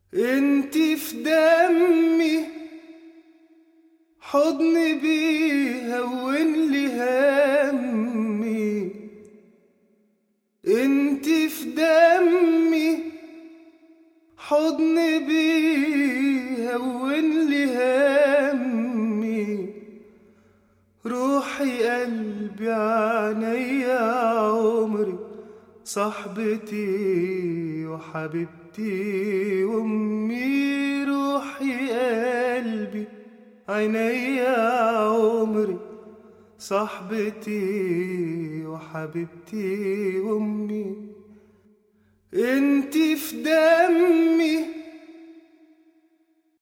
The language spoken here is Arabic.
انتي في دمي، حضن بيهون لي همي. انتي في دمي، حضن بيهون لي همي. روحي قلبي عينيا عمري، صاحبتي وحبيبتي وامي. روحي قلبي عينيا عمري، صاحبتي وحبيبتي وامي. انتي في دمي،